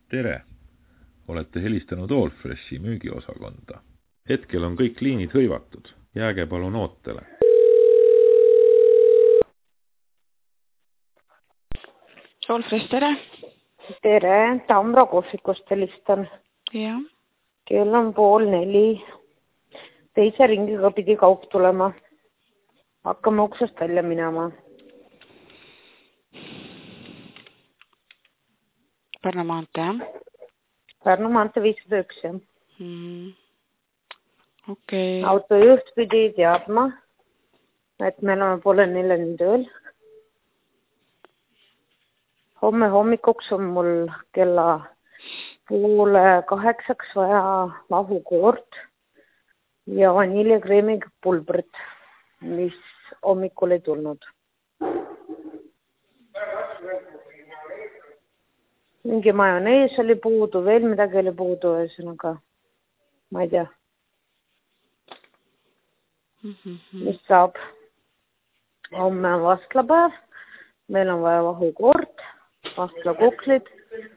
Tere! Olete helistanud Allfreshi müügiosakonda. Hetkel on kõik liinid hõivatud. Jääge palun ootele. Allfresh, tere! Tere, Tamro kohvikust helistan. Jah. Kell on 3:30. Teise ringiga pidi kaup tulema. Hakkame uksest välja minema. Pärnu maantee, jah? Pärnu maantee 501, jah. Okei. Autojuht pidi teadma, et me oleme 3:30 tööl. Homme hommikuks on mul kella 7:30 vaja vahukoort ja vaniljakreemiga pulbrit, mis hommikul ei tulnud. Mingi majonees oli puudu, veel midagi oli puudu, ühesõnaga, ma ei tea, mis saab. Homme on vastlapäev, meil on vaja vahukoort, vastlakuklid,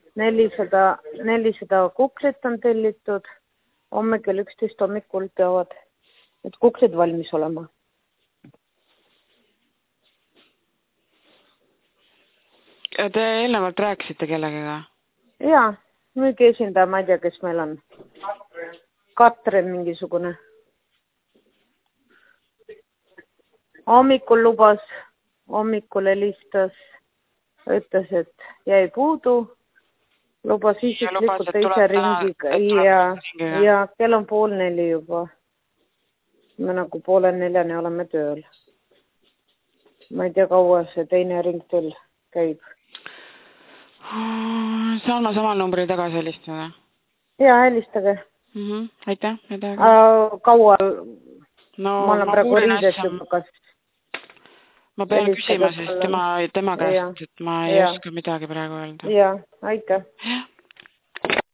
400 kuklit on tellitud, homme kell 11 hommikul peavad need kuklid valmis olema. Te eelnevalt rääkisite kellegagi? Jaa, müügi esindaja, ma ei tea, kes meil on. Katrin mingisugune. Hommikul helistas, ütles, et jäi puudu, lubas isiklikult teise ringiga ja kell on 3:30 juba. Me nagu 3:30 oleme tööl. Ma ei tea, kaua see teine ring teil käib. Saan ma samal numbri tagasi helistada? Jaa, helistage. Aitäh. Kaua? No, ma olen praegu riides juba, kas... Ma pean küsima siis tema käest, et ma ei oska midagi praegu öelda. Jaa, aitäh.